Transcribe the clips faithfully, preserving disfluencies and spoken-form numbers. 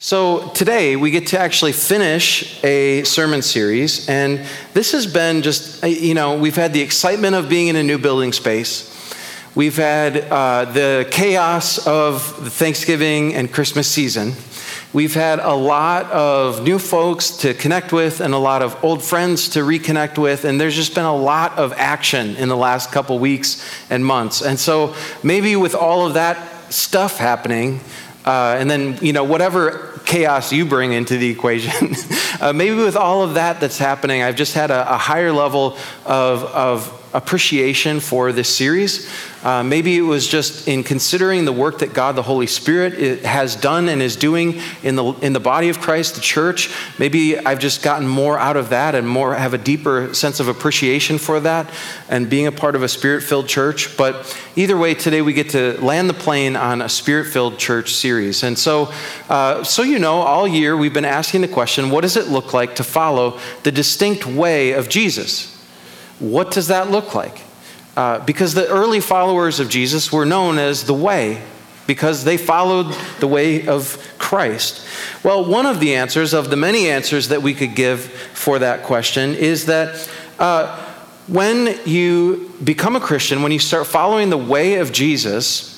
So today we get to actually finish a sermon series, and this has been just, you know, we've had the excitement of being in a new building space. We've had uh, the chaos of the Thanksgiving and Christmas season. We've had a lot of new folks to connect with and a lot of old friends to reconnect with, and there's just been a lot of action in the last couple weeks and months. And so maybe with all of that stuff happening, uh, and then, you know, whatever chaos you bring into the equation, uh, maybe with all of that that's happening, I've just had a, a higher level of, of appreciation for this series. Uh, maybe it was just in considering the work that God, the Holy Spirit, it has done and is doing in the in the body of Christ, the church. Maybe I've just gotten more out of that and more have a deeper sense of appreciation for that and being a part of a Spirit-filled church. But either way, today we get to land the plane on a Spirit-filled church series. And so, uh, so you know, all year we've been asking the question, what does it look like to follow the distinct way of Jesus? What does that look like? Uh, because the early followers of Jesus were known as the way, because they followed the way of Christ. Well, one of the answers, of the many answers that we could give for that question, is that uh, when you become a Christian, when you start following the way of Jesus,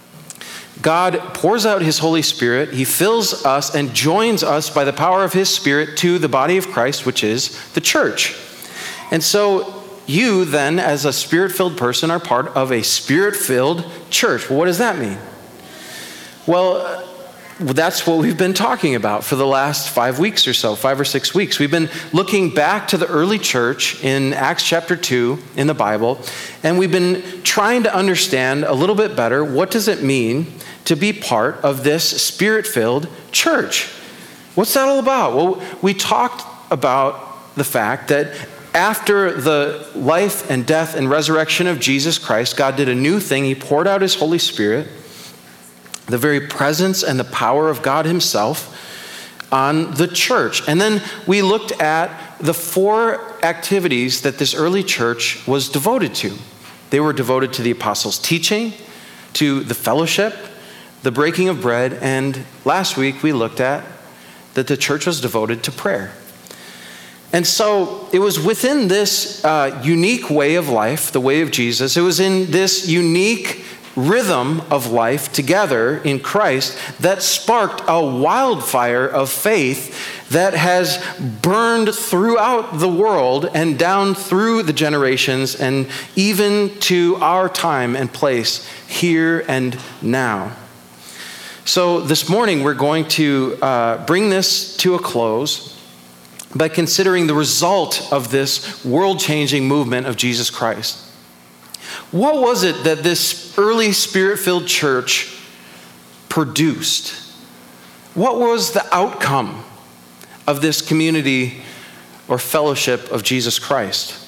God pours out his Holy Spirit, he fills us and joins us by the power of his Spirit to the body of Christ, which is the church. And so you then, as a Spirit-filled person, are part of a Spirit-filled church. Well, what does that mean? Well, that's what we've been talking about for the last five weeks or so, five or six weeks. We've been looking back to the early church in Acts chapter two in the Bible, and we've been trying to understand a little bit better, what does it mean to be part of this Spirit-filled church? What's that all about? Well, we talked about the fact that after the life and death and resurrection of Jesus Christ, God did a new thing. He poured out his Holy Spirit, the very presence and the power of God himself on the church. And then we looked at the four activities that this early church was devoted to. They were devoted to the apostles' teaching, to the fellowship, the breaking of bread, and last week we looked at that the church was devoted to prayer. And so it was within this uh, unique way of life, the way of Jesus, it was in this unique rhythm of life together in Christ that sparked a wildfire of faith that has burned throughout the world and down through the generations and even to our time and place here and now. So this morning we're going to uh, bring this to a close by considering the result of this world-changing movement of Jesus Christ. What was it that this early Spirit-filled church produced? What was the outcome of this community or fellowship of Jesus Christ?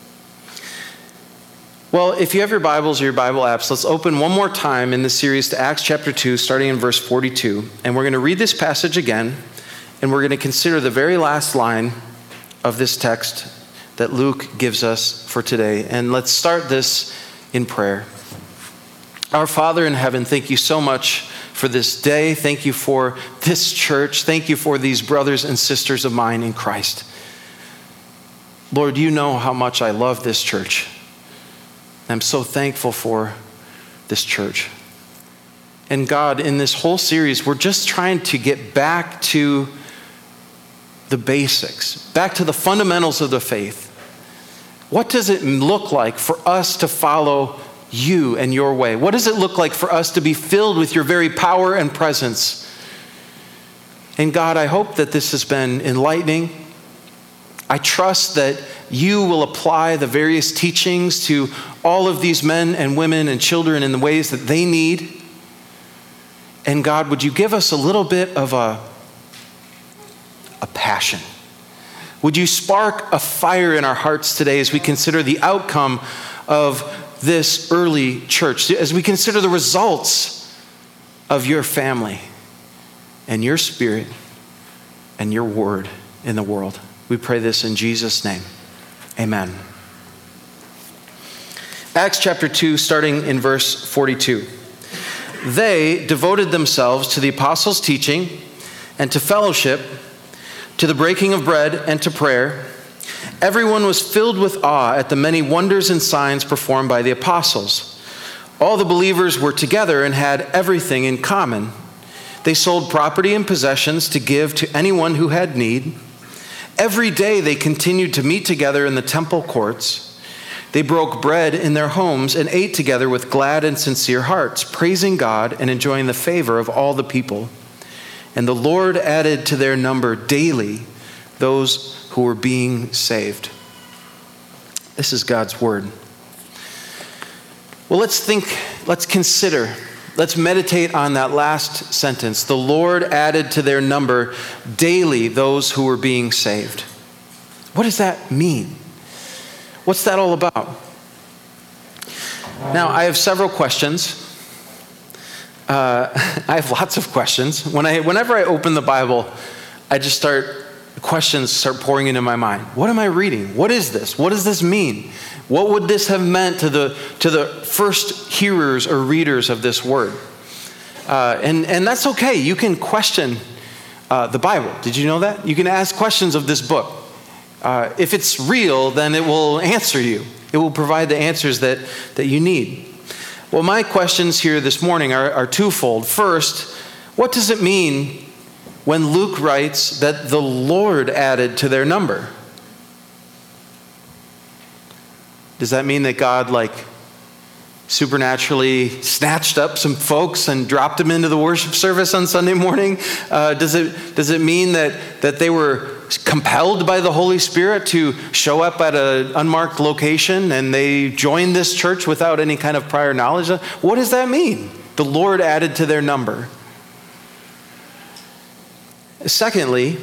Well, if you have your Bibles or your Bible apps, let's open one more time in this series to Acts chapter two, starting in verse forty-two. And we're going to read this passage again, and we're going to consider the very last line of this text that Luke gives us for today. And let's start this in prayer. Our Father in heaven, thank you so much for this day. Thank you for this church. Thank you for these brothers and sisters of mine in Christ. Lord, you know how much I love this church. I'm so thankful for this church. And God, in this whole series, we're just trying to get back to the basics, back to the fundamentals of the faith. What does it look like for us to follow you and your way? What does it look like for us to be filled with your very power and presence? And God, I hope that this has been enlightening. I trust that you will apply the various teachings to all of these men and women and children in the ways that they need. And God, would you give us a little bit of a a passion? Would you spark a fire in our hearts today as we consider the outcome of this early church, as we consider the results of your family and your Spirit and your word in the world? We pray this in Jesus' name. Amen. Acts chapter two, starting in verse forty-two. They devoted themselves to the apostles' teaching and to fellowship, to the breaking of bread and to prayer. Everyone was filled with awe at the many wonders and signs performed by the apostles. All the believers were together and had everything in common. They sold property and possessions to give to anyone who had need. Every day they continued to meet together in the temple courts. They broke bread in their homes and ate together with glad and sincere hearts, praising God and enjoying the favor of all the people. And the Lord added to their number daily those who were being saved. This is God's word. Well, let's think, let's consider, let's meditate on that last sentence. The Lord added to their number daily those who were being saved. What does that mean? What's that all about? Now, I have several questions. Uh, I have lots of questions. When I, whenever I open the Bible, I just start, questions start pouring into my mind. What am I reading? What is this? What does this mean? What would this have meant to the to the first hearers or readers of this word? Uh, and, and that's okay. You can question uh, the Bible. Did you know that? You can ask questions of this book. Uh, if it's real, then it will answer you. It will provide the answers that, that you need. Well, my questions here this morning are, are twofold. First, what does it mean when Luke writes that the Lord added to their number? Does that mean that God, like, supernaturally snatched up some folks and dropped them into the worship service on Sunday morning? Uh, does it does it mean that, that they were compelled by the Holy Spirit to show up at an unmarked location and they joined this church without any kind of prior knowledge? What does that mean? The Lord added to their number. Secondly,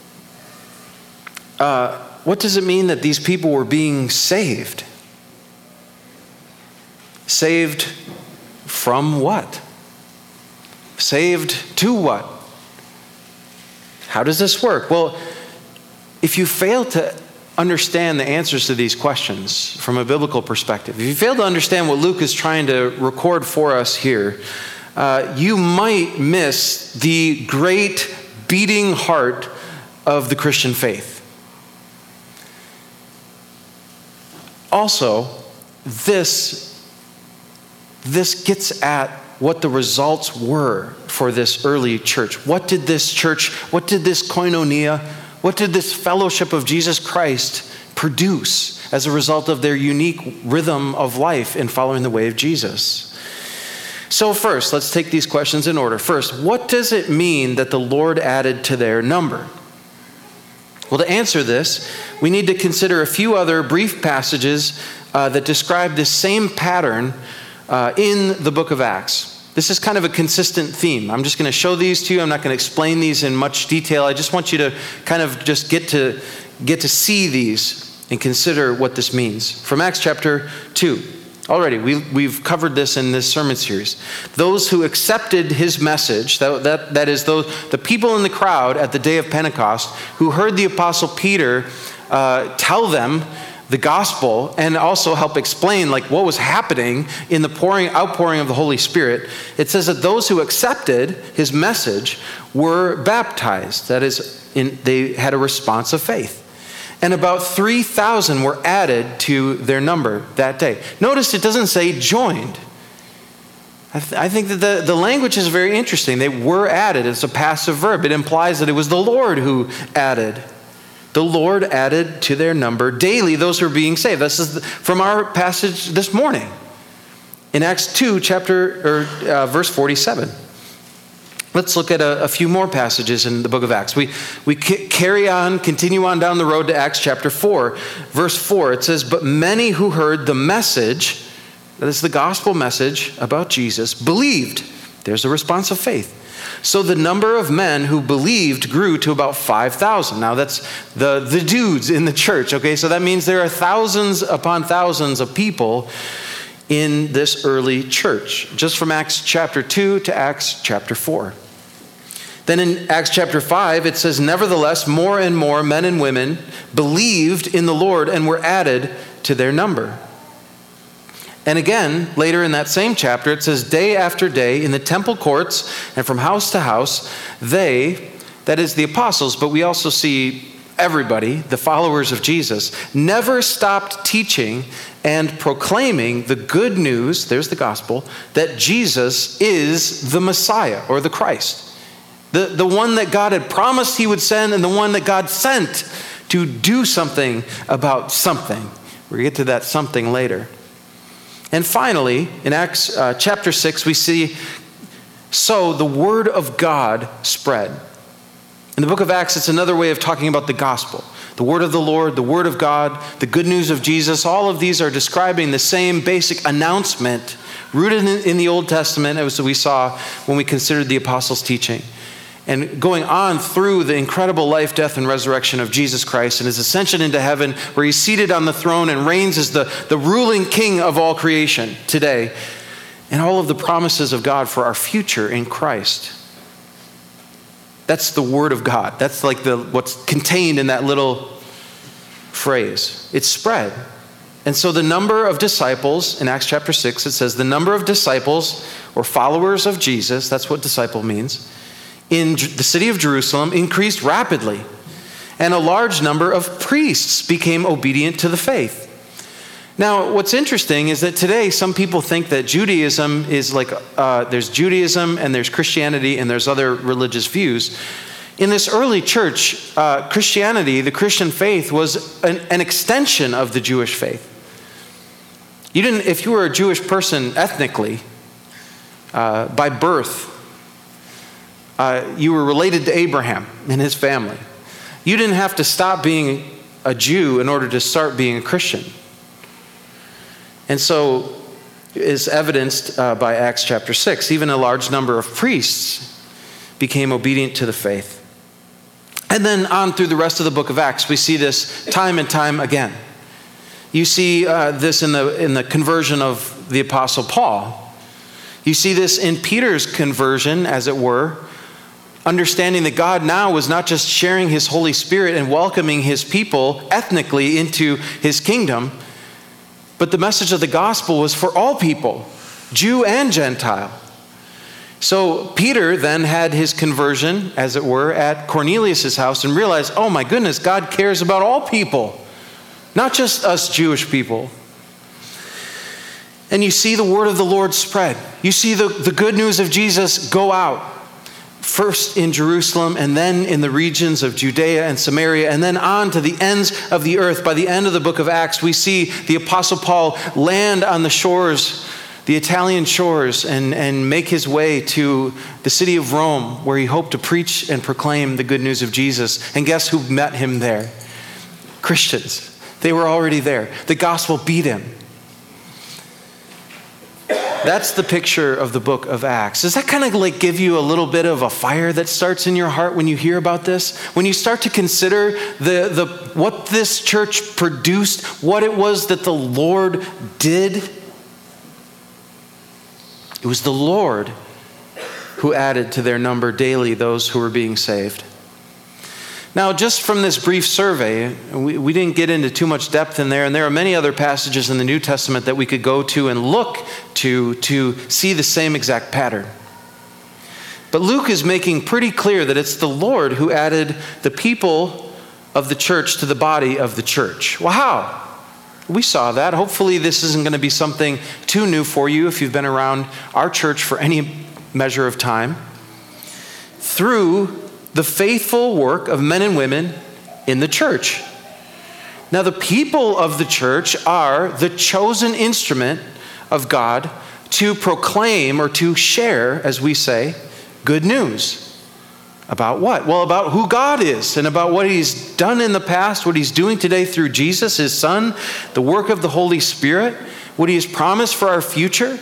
uh, what does it mean that these people were being saved? Saved from what? Saved to what? How does this work? Well, if you fail to understand the answers to these questions from a biblical perspective, if you fail to understand what Luke is trying to record for us here, uh, you might miss the great beating heart of the Christian faith. Also, this This gets at what the results were for this early church. What did this church, what did this koinonia, what did this fellowship of Jesus Christ produce as a result of their unique rhythm of life in following the way of Jesus? So first, let's take these questions in order. First, what does it mean that the Lord added to their number? Well, to answer this, we need to consider a few other brief passages uh, that describe this same pattern Uh, in the book of Acts. This is kind of a consistent theme. I'm just going to show these to you. I'm not going to explain these in much detail. I just want you to kind of just get to get to see these and consider what this means. From Acts chapter two. Already, we, we've covered this in this sermon series. Those who accepted his message, that, that, that is those, the people in the crowd at the day of Pentecost who heard the Apostle Peter uh, tell them the gospel and also help explain like what was happening in the pouring outpouring of the Holy Spirit. It says that those who accepted his message were baptized. That is, in, they had a response of faith. And about three thousand were added to their number that day. Notice it doesn't say joined. I, th- I think that the, the language is very interesting. They were added. It's a passive verb. It implies that it was the Lord who added. The Lord added to their number daily those who are being saved. This is from our passage this morning in Acts two, chapter or uh, verse forty-seven. Let's look at a, a few more passages in the book of Acts. We we c- carry on, continue on down the road to Acts chapter four, verse four. It says, "But many who heard the message," that is the gospel message about Jesus, "believed." There's a response of faith. "So the number of men who believed grew to about five thousand. Now that's the, the dudes in the church, okay? So that means there are thousands upon thousands of people in this early church, just from Acts chapter two to Acts chapter four. Then in Acts chapter five, it says, "Nevertheless, more and more men and women believed in the Lord and were added to their number." And again, later in that same chapter, it says, "Day after day in the temple courts and from house to house, they," that is the apostles, but we also see everybody, the followers of Jesus, never stopped teaching and proclaiming the good news, there's the gospel, that Jesus is the Messiah or the Christ. The, the one that God had promised he would send and the one that God sent to do something about something. We'll get to that something later. And finally, in Acts uh, chapter six, we see, so the word of God spread. In the book of Acts, it's another way of talking about the gospel. The word of the Lord, the word of God, the good news of Jesus, all of these are describing the same basic announcement rooted in, in the Old Testament, as we saw when we considered the apostles' teaching. And going on through the incredible life, death, and resurrection of Jesus Christ and his ascension into heaven, where he's seated on the throne and reigns as the, the ruling king of all creation today. And all of the promises of God for our future in Christ. That's the word of God. That's like the what's contained in that little phrase. It's spread. And so the number of disciples, in Acts chapter six, it says the number of disciples or followers of Jesus, that's what disciple means, in the city of Jerusalem increased rapidly. And a large number of priests became obedient to the faith. Now, what's interesting is that today some people think that Judaism is like, uh, there's Judaism and there's Christianity and there's other religious views. In this early church, uh, Christianity, the Christian faith, was an, an extension of the Jewish faith. You didn't, if you were a Jewish person ethnically, uh, by birth, uh, you were related to Abraham and his family. You didn't have to stop being a Jew in order to start being a Christian. And so, is evidenced uh, by Acts chapter six. Even a large number of priests became obedient to the faith. And then on through the rest of the book of Acts, we see this time and time again. You see uh, this in the in the conversion of the Apostle Paul. You see this in Peter's conversion, as it were, understanding that God now was not just sharing his Holy Spirit and welcoming his people ethnically into his kingdom, but the message of the gospel was for all people, Jew and Gentile. So Peter then had his conversion, as it were, at Cornelius' house and realized, oh my goodness, God cares about all people, not just us Jewish people. And you see the word of the Lord spread. You see the, the good news of Jesus go out. First in Jerusalem, and then in the regions of Judea and Samaria, and then on to the ends of the earth. By the end of the book of Acts, we see the Apostle Paul land on the shores, the Italian shores, and, and make his way to the city of Rome, where he hoped to preach and proclaim the good news of Jesus. And guess who met him there? Christians. They were already there. The gospel beat him. That's the picture of the book of Acts. Does that kind of like give you a little bit of a fire that starts in your heart when you hear about this? When you start to consider the, the what this church produced, what it was that the Lord did? It was the Lord who added to their number daily those who were being saved. Now, just from this brief survey, we, we didn't get into too much depth in there, and there are many other passages in the New Testament that we could go to and look to to see the same exact pattern. But Luke is making pretty clear that it's the Lord who added the people of the church to the body of the church. Well, how? We saw that. Hopefully this isn't going to be something too new for you if you've been around our church for any measure of time. Through the faithful work of men and women in the church. Now, the people of the church are the chosen instrument of God to proclaim or to share, as we say, good news. About what? Well, about who God is and about what he's done in the past, what he's doing today through Jesus, his son, the work of the Holy Spirit, what he has promised for our future.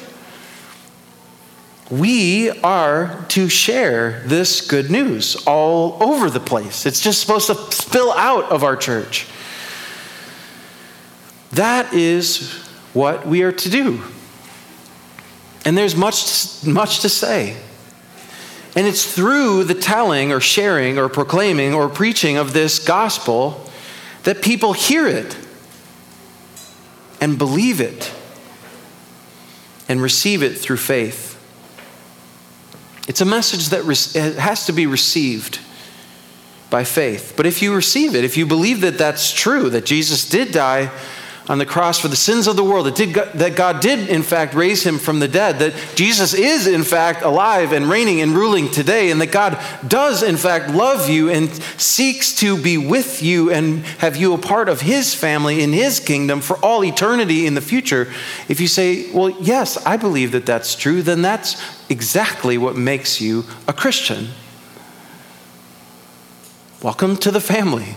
We are to share this good news all over the place. It's just supposed to spill out of our church. That is what we are to do. And there's much, much to say. And it's through the telling or sharing or proclaiming or preaching of this gospel that people hear it and believe it and receive it through faith. It's a message that has to be received by faith. But if you receive it, if you believe that that's true, that Jesus did die on the cross for the sins of the world, that, did, that God did in fact raise him from the dead, that Jesus is in fact alive and reigning and ruling today, and that God does in fact love you and seeks to be with you and have you a part of his family in his kingdom for all eternity in the future. If you say, well, yes, I believe that that's true, then that's exactly what makes you a Christian. Welcome to the family.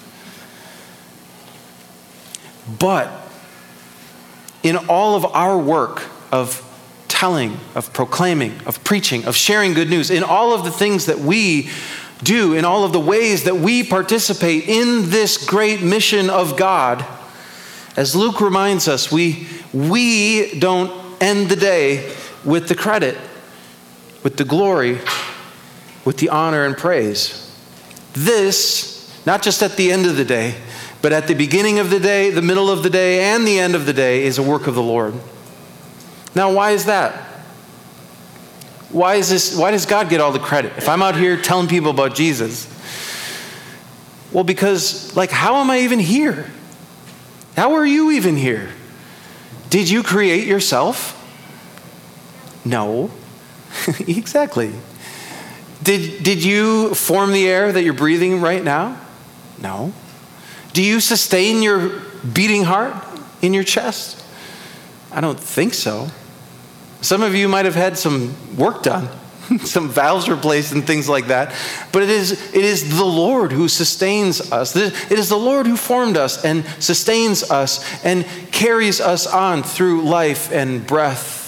But in all of our work of telling, of proclaiming, of preaching, of sharing good news, in all of the things that we do, in all of the ways that we participate in this great mission of God, as Luke reminds us, we, we don't end the day with the credit, with the glory, with the honor and praise. This, not just at the end of the day, but at the beginning of the day, the middle of the day, and the end of the day is a work of the Lord. Now, why is that? Why is this? Why does God get all the credit? If I'm out here telling people about Jesus, well, because, like, how am I even here? How are you even here? Did you create yourself? No. Exactly. Did, did you form the air that you're breathing right now? No. Do you sustain your beating heart in your chest? I don't think so. Some of you might have had some work done, some valves replaced and things like that. But it is, it is the Lord who sustains us. It is the Lord who formed us and sustains us and carries us on through life and breath.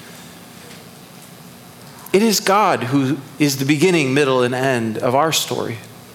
It is God who is the beginning, middle, and end of our story.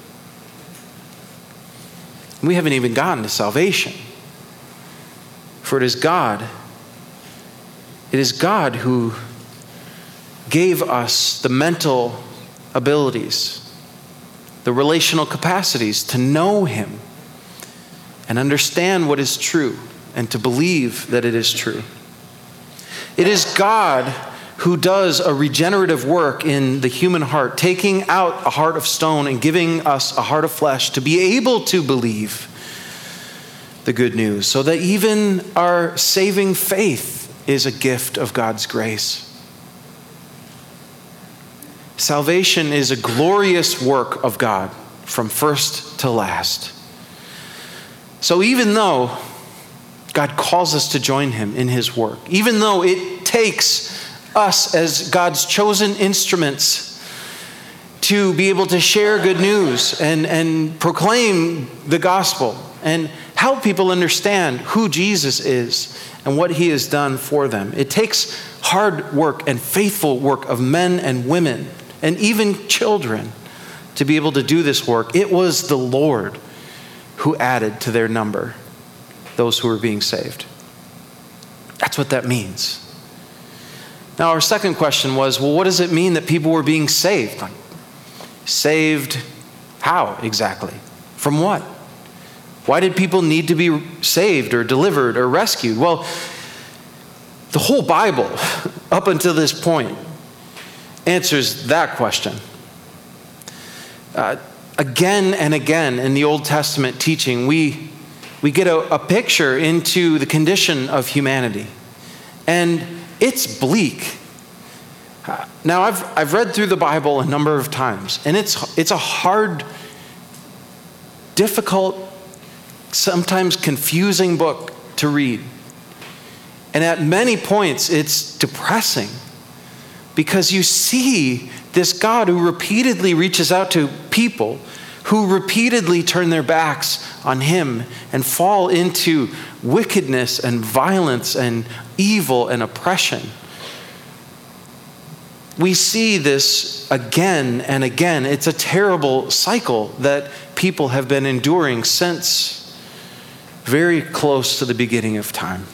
We haven't even gotten to salvation. For it is God, it is God who gave us the mental abilities, the relational capacities to know him and understand what is true and to believe that it is true. It is God who does a regenerative work in the human heart, taking out a heart of stone and giving us a heart of flesh to be able to believe the good news, so that even our saving faith is a gift of God's grace. Salvation is a glorious work of God from first to last. So even though God calls us to join him in his work, even though it takes us as God's chosen instruments to be able to share good news and, and proclaim the gospel and help people understand who Jesus is and what he has done for them. It takes hard work and faithful work of men and women and even children to be able to do this work. It was the Lord who added to their number those who were being saved. That's what that means. Now, our second question was, well, what does it mean that people were being saved? Like, saved how exactly? From what? Why did people need to be saved or delivered or rescued? Well, the whole Bible, up until this point, answers that question. Uh, again and again in the Old Testament teaching, we, we get a, a picture into the condition of humanity. And it's bleak. Now, I've I've read through the Bible a number of times, and it's it's a hard, difficult, sometimes confusing book to read. And at many points, it's depressing because you see this God who repeatedly reaches out to people who repeatedly turn their backs on him and fall into wickedness and violence and evil and oppression. We see this again and again. It's a terrible cycle that people have been enduring since very close to the beginning of time.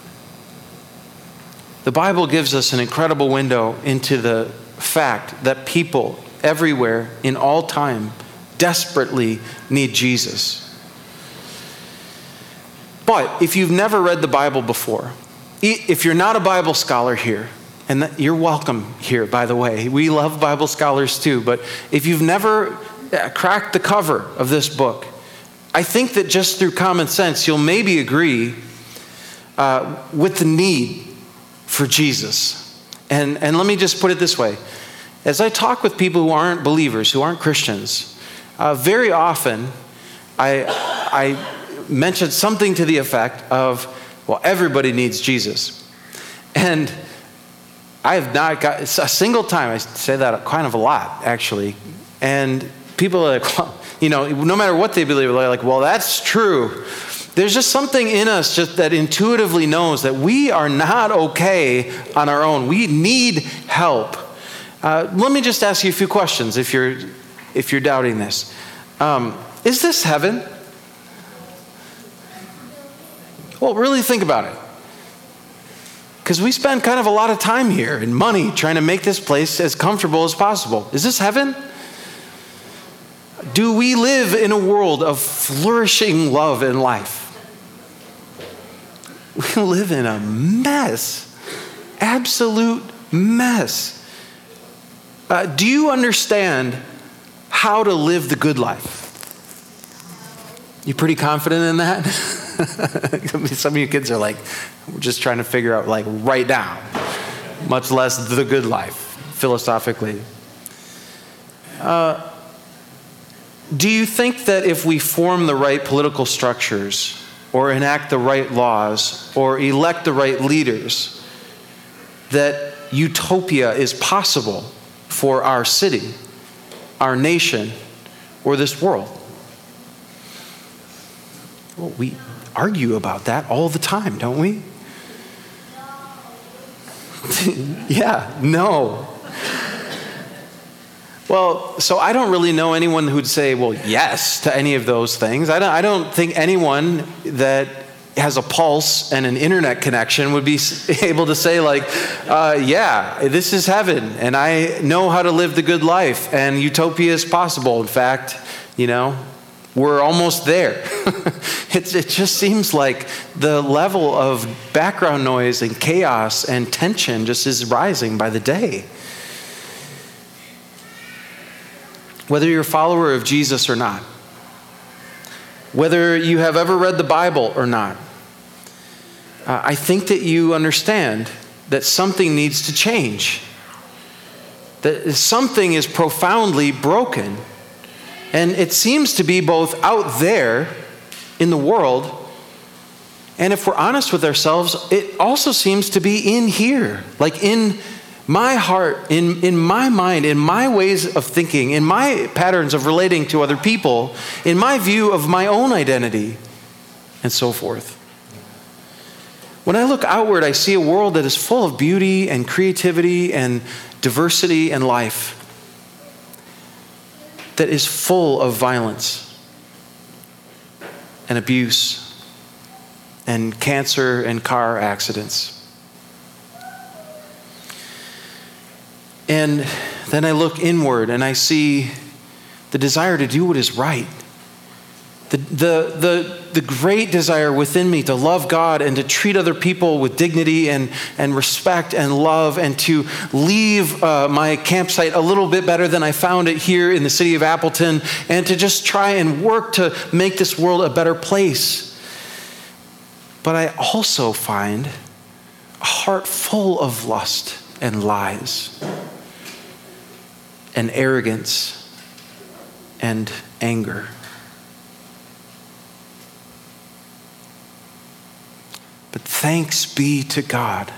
The Bible gives us an incredible window into the fact that people everywhere in all time desperately need Jesus. But if you've never read the Bible before, if you're not a Bible scholar here, and you're welcome here, by the way. We love Bible scholars too, but if you've never crack the cover of this book, I think that just through common sense, you'll maybe agree uh, with the need for Jesus. And, and let me just put it this way. As I talk with people who aren't believers, who aren't Christians, uh, very often I, I mention something to the effect of, well, everybody needs Jesus. And I have not got a single time, I say that kind of a lot, actually. And people are like, well, you know, no matter what they believe, they're like, well, that's true. There's just something in us just that intuitively knows that we are not okay on our own. We need help. Uh, let me just ask you a few questions if you're if you're doubting this. Um, is this heaven? Well, really think about it. Because we spend kind of a lot of time here and money trying to make this place as comfortable as possible. Is this heaven? Do we live in a world of flourishing love and life? We live in a mess. Absolute mess. Uh, do you understand how to live the good life? You pretty confident in that? Some of you kids are like, we're just trying to figure out like right now, much less the good life, philosophically. Uh, do you think that if we form the right political structures or enact the right laws or elect the right leaders, that utopia is possible for our city, our nation, or this world? Well, we argue about that all the time, don't we? Yeah, no. Well, so I don't really know anyone who'd say, well, yes, to any of those things. I don't, I don't think anyone that has a pulse and an internet connection would be able to say like, uh, yeah, this is heaven, and I know how to live the good life, and utopia is possible. In fact, you know, we're almost there. it, it just seems like the level of background noise and chaos and tension just is rising by the day. Whether you're a follower of Jesus or not, whether you have ever read the Bible or not, uh, I think that you understand that something needs to change, that something is profoundly broken. And it seems to be both out there in the world, and if we're honest with ourselves, it also seems to be in here, like in my heart, in, in my mind, in my ways of thinking, in my patterns of relating to other people, in my view of my own identity, and so forth. When I look outward, I see a world that is full of beauty and creativity and diversity and life, that is full of violence and abuse and cancer and car accidents. And then I look inward and I see the desire to do what is right. The, the, the, the great desire within me to love God and to treat other people with dignity and, and respect and love, and to leave uh, my campsite a little bit better than I found it here in the city of Appleton, and to just try and work to make this world a better place. But I also find a heart full of lust and lies and arrogance and anger. But thanks be to God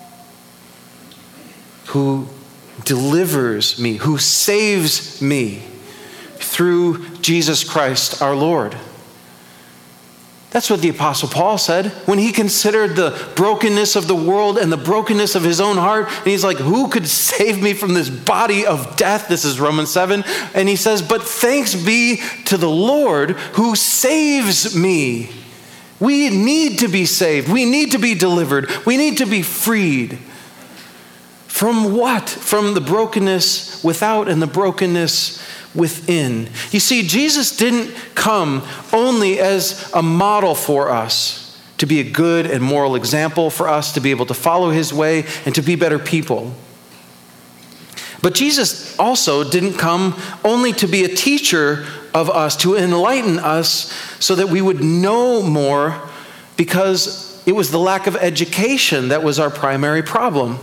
who delivers me, who saves me through Jesus Christ our Lord. That's what the Apostle Paul said when he considered the brokenness of the world and the brokenness of his own heart. And he's like, who could save me from this body of death? This is Romans seven. And he says, but thanks be to the Lord who saves me. We need to be saved. We need to be delivered. We need to be freed. From what? From the brokenness without and the brokenness within. You see, Jesus didn't come only as a model for us, to be a good and moral example for us to be able to follow his way and to be better people. But Jesus also didn't come only to be a teacher of us, to enlighten us so that we would know more, because it was the lack of education that was our primary problem.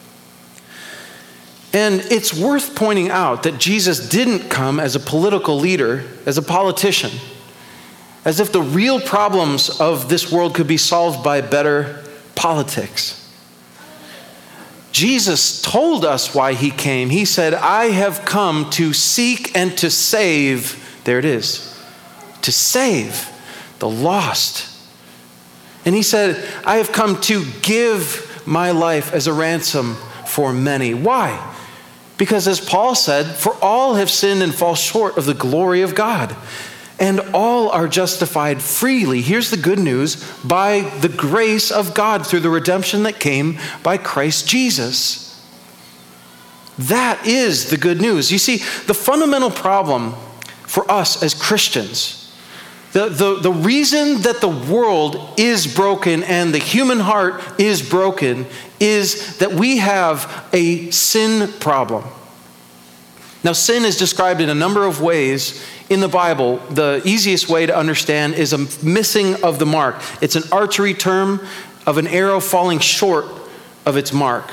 And it's worth pointing out that Jesus didn't come as a political leader, as a politician, as if the real problems of this world could be solved by better politics. Jesus told us why he came. He said, I have come to seek and to save, there it is, to save the lost. And he said, I have come to give my life as a ransom for many. Why? Because as Paul said, for all have sinned and fall short of the glory of God, and all are justified freely. Here's the good news: by the grace of God through the redemption that came by Christ Jesus. That is the good news. You see, the fundamental problem for us as Christians, the, the, the reason that the world is broken and the human heart is broken, is that we have a sin problem. Now, sin is described in a number of ways in the Bible. The easiest way to understand is a missing of the mark. It's an archery term of an arrow falling short of its mark.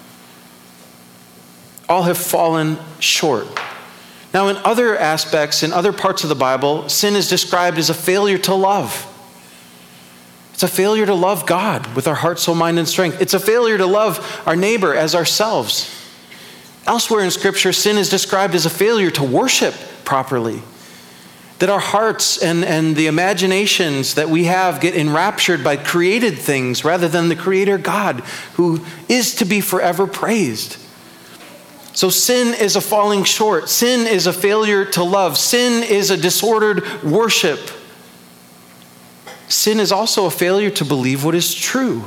All have fallen short. Now, in other aspects, in other parts of the Bible, sin is described as a failure to love. It's a failure to love God with our heart, soul, mind, and strength. It's a failure to love our neighbor as ourselves. Elsewhere in Scripture, sin is described as a failure to worship properly. That our hearts and, and the imaginations that we have get enraptured by created things rather than the Creator God, who is to be forever praised. So sin is a falling short. Sin is a failure to love. Sin is a disordered worship. Sin is also a failure to believe what is true.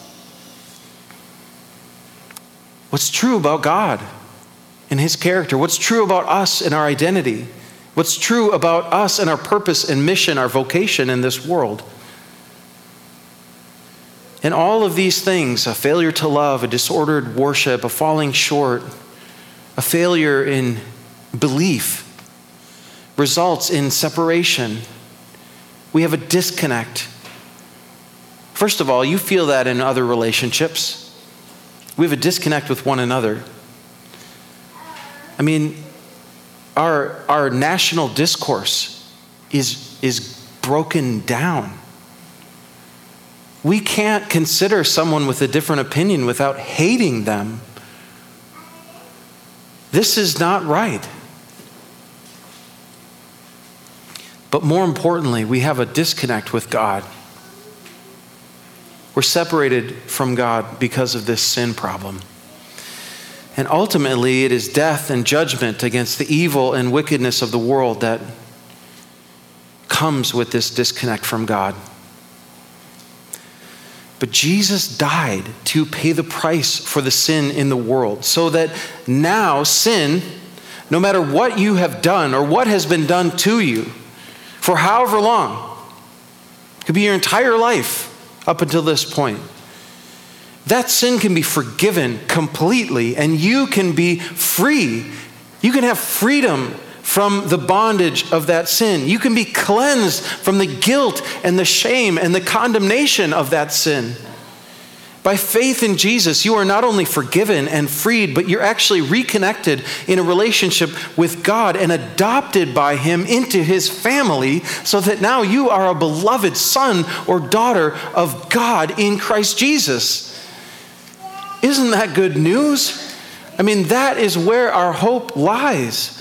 What's true about God and his character? What's true about us and our identity? What's true about us and our purpose and mission, our vocation in this world? And all of these things, a failure to love, a disordered worship, a falling short, a failure in belief, results in separation. We have a disconnect. First of all, you feel that in other relationships. We have a disconnect with one another. I mean, our, our national discourse is, is broken down. We can't consider someone with a different opinion without hating them. This is not right. But more importantly, we have a disconnect with God. We're separated from God because of this sin problem. And ultimately, it is death and judgment against the evil and wickedness of the world that comes with this disconnect from God. But Jesus died to pay the price for the sin in the world, so that now sin, no matter what you have done or what has been done to you, for however long, it could be your entire life up until this point, that sin can be forgiven completely, and you can be free. You can have freedom from the bondage of that sin. You can be cleansed from the guilt and the shame and the condemnation of that sin. By faith in Jesus, you are not only forgiven and freed, but you're actually reconnected in a relationship with God and adopted by him into his family, so that now you are a beloved son or daughter of God in Christ Jesus. Isn't that good news? I mean, that is where our hope lies.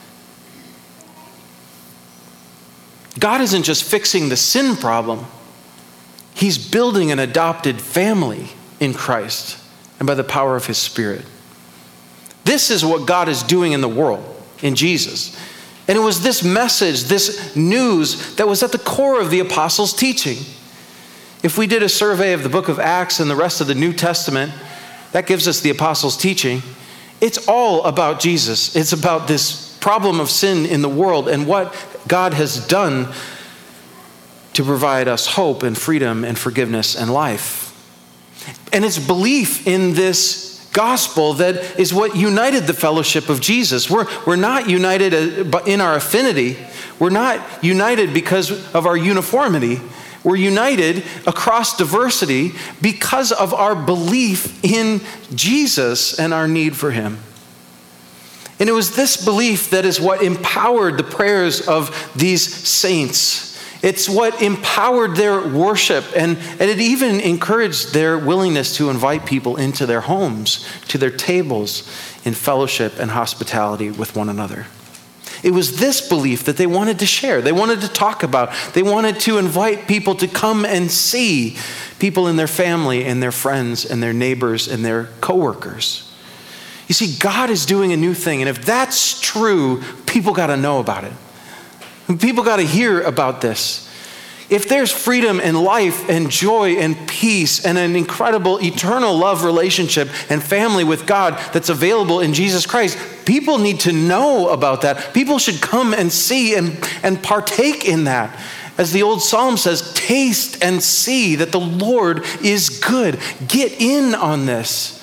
God isn't just fixing the sin problem. He's building an adopted family in Christ and by the power of his Spirit. This is what God is doing in the world in Jesus. And it was this message, this news, that was at the core of the apostles' teaching. If we did a survey of the book of Acts and the rest of the New Testament, that gives us the apostles' teaching. It's all about Jesus. It's about this problem of sin in the world and what God has done to provide us hope and freedom and forgiveness and life. And it's belief in this gospel that is what united the fellowship of Jesus. We're, we're not united in our affinity. We're not united because of our uniformity. We're united across diversity because of our belief in Jesus and our need for him. And it was this belief that is what empowered the prayers of these saints. It's what empowered their worship, and, and it even encouraged their willingness to invite people into their homes, to their tables, in fellowship and hospitality with one another. It was this belief that they wanted to share. They wanted to talk about. They wanted to invite people to come and see people in their family and their friends and their neighbors and their coworkers. You see, God is doing a new thing, and if that's true, people got to know about it. People got to hear about this. If there's freedom and life and joy and peace and an incredible eternal love relationship and family with God that's available in Jesus Christ, people need to know about that. People should come and see and, and partake in that. As the old psalm says, taste and see that the Lord is good. Get in on this.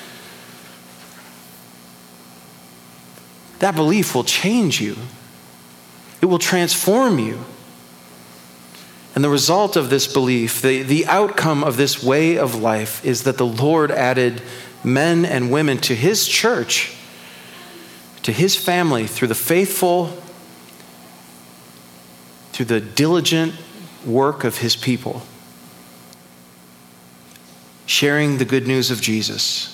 That belief will change you. It will transform you. And the result of this belief, the, the outcome of this way of life, is that the Lord added men and women to his church, to his family, through the faithful, through the diligent work of his people, sharing the good news of Jesus.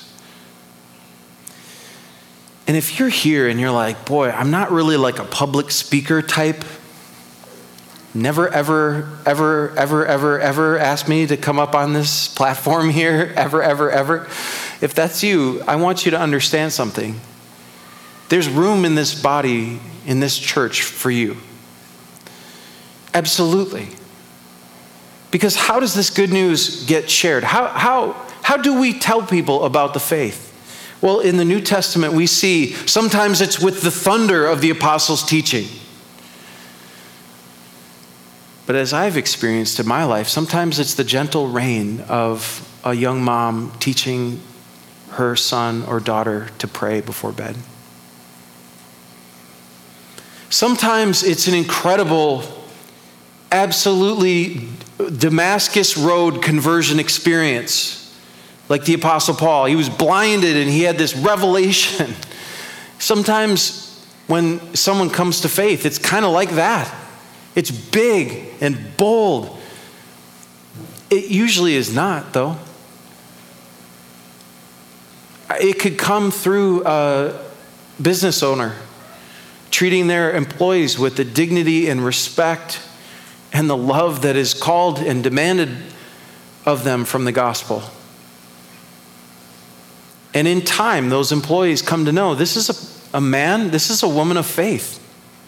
And if you're here and you're like, boy, I'm not really like a public speaker type, never, ever, ever, ever, ever, ever ask me to come up on this platform here, ever, ever, ever. If that's you, I want you to understand something. There's room in this body, in this church for you. Absolutely. Because how does this good news get shared? How, how, how do we tell people about the faith? Well, in the New Testament, we see sometimes it's with the thunder of the apostles' teaching. But as I've experienced in my life, sometimes it's the gentle rain of a young mom teaching her son or daughter to pray before bed. Sometimes it's an incredible, absolutely Damascus Road conversion experience. Like the Apostle Paul, he was blinded and he had this revelation. Sometimes when someone comes to faith, it's kind of like that. It's big and bold. It usually is not, though. It could come through a business owner treating their employees with the dignity and respect and the love that is called and demanded of them from the gospel. And in time, those employees come to know this is a, a man, this is a woman of faith.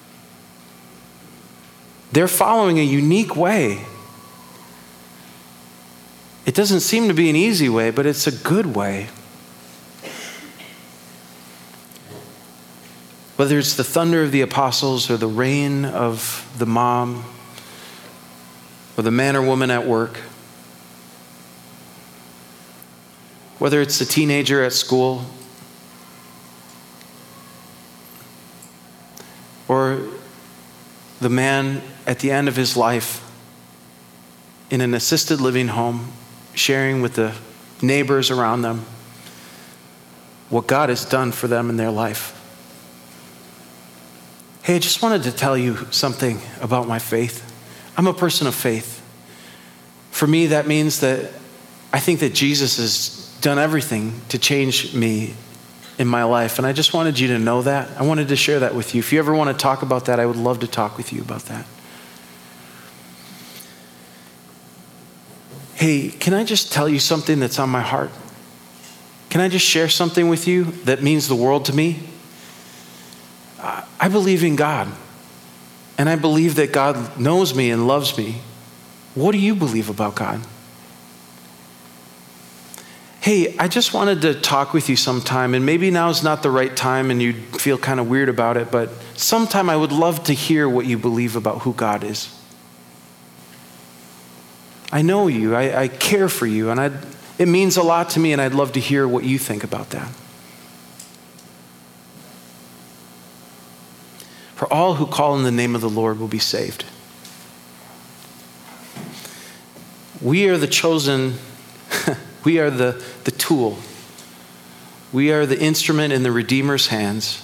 They're following a unique way. It doesn't seem to be an easy way, but it's a good way. Whether it's the thunder of the apostles or the rain of the mom or the man or woman at work, whether it's the teenager at school or the man at the end of his life in an assisted living home, sharing with the neighbors around them what God has done for them in their life. Hey, I just wanted to tell you something about my faith. I'm a person of faith. For me, that means that I think that Jesus has done everything to change me in my life. And I just wanted you to know that. I wanted to share that with you. If you ever want to talk about that, I would love to talk with you about that. Hey, can I just tell you something that's on my heart? Can I just share something with you that means the world to me? I believe in God. And I believe that God knows me and loves me. What do you believe about God? Hey, I just wanted to talk with you sometime, and maybe now's not the right time and you feel kind of weird about it, but sometime I would love to hear what you believe about who God is. I know you, I, I care for you, and I'd, It means a lot to me, and I'd love to hear what you think about that. For all who call in the name of the Lord will be saved. We are the chosen, we are the, the tool. We are the instrument in the Redeemer's hands.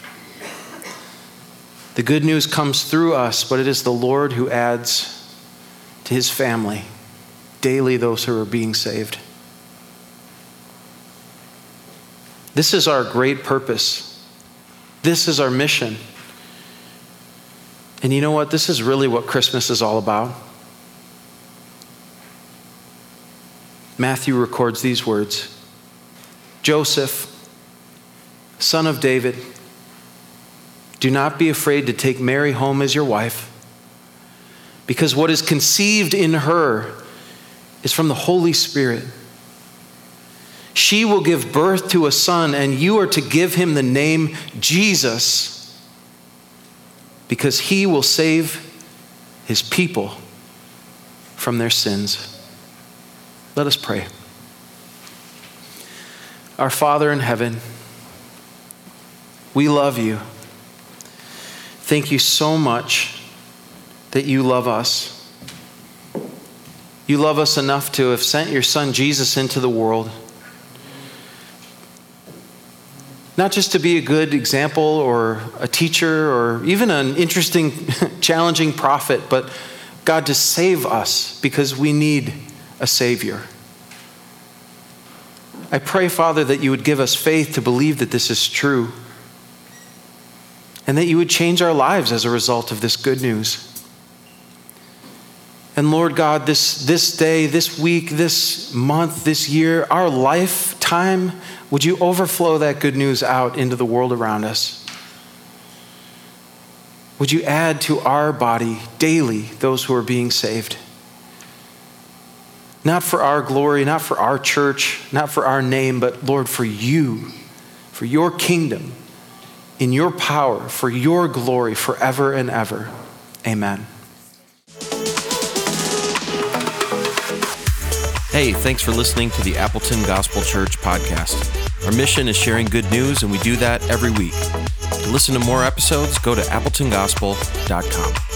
The good news comes through us, but it is the Lord who adds to his family daily those who are being saved. This is our great purpose. This is our mission. And you know what? This is really what Christmas is all about. Matthew records these words. Joseph, son of David, do not be afraid to take Mary home as your wife, because what is conceived in her is from the Holy Spirit. She will give birth to a son, and you are to give him the name Jesus, because he will save his people from their sins. Let us pray. Our Father in heaven, we love you. Thank you so much that you love us. You love us enough to have sent your son Jesus into the world. Not just to be a good example or a teacher or even an interesting, challenging prophet, but God, to save us because we need a Savior. I pray, Father, that you would give us faith to believe that this is true, and that you would change our lives as a result of this good news. And Lord God, this, this day, this week, this month, this year, our lifetime, would you overflow that good news out into the world around us? Would you add to our body daily those who are being saved? Not for our glory, not for our church, not for our name, but Lord, for you, for your kingdom, in your power, for your glory forever and ever. Amen. Hey, thanks for listening to the Appleton Gospel Church podcast. Our mission is sharing good news, and we do that every week. To listen to more episodes, go to appleton gospel dot com.